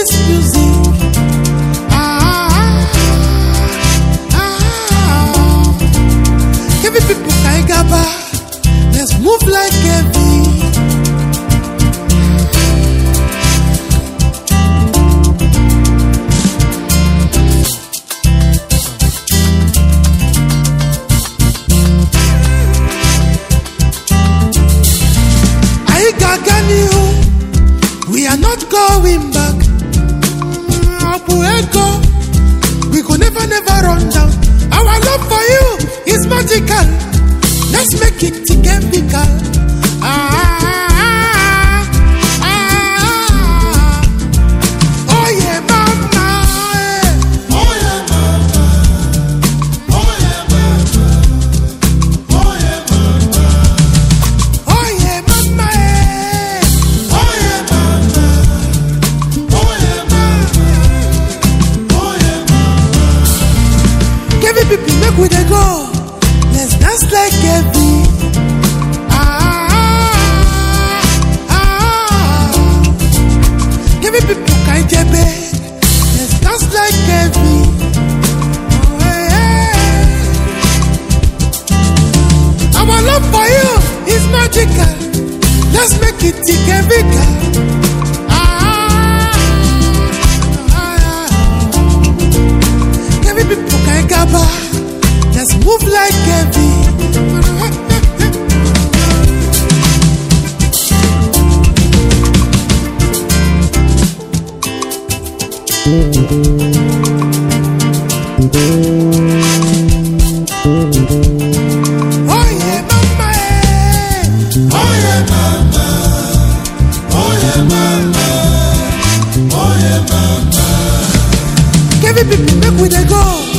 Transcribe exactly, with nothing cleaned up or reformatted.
this music. Ah, ah, heavy people can't gaba. Let's move like heavy. We are not going back. We could never, never run down. Our love for you is magical. Let's make it chemical. Ah, ah, ah, ah. Oh yeah, mama. Oh yeah, mama. Oh yeah, mama. Oh yeah, mama. Oh yeah, mama. Oh yeah, mama. Oh yeah, mama. Oh yeah, mama. Give it, baby, make we dey go. Let's dance like heavy. Ah, ah, ah. Give it, people can't get back. Let's dance like heavy. Oh, yeah. Our love for you is magical. Let's make it chemical. Ah, ah, give it, people can't get back. Let's move like heavy. Oh yeah, mama. Oh yeah, mama. Oh yeah, mama. Oh yeah, mama. Give it, people, make we dey go.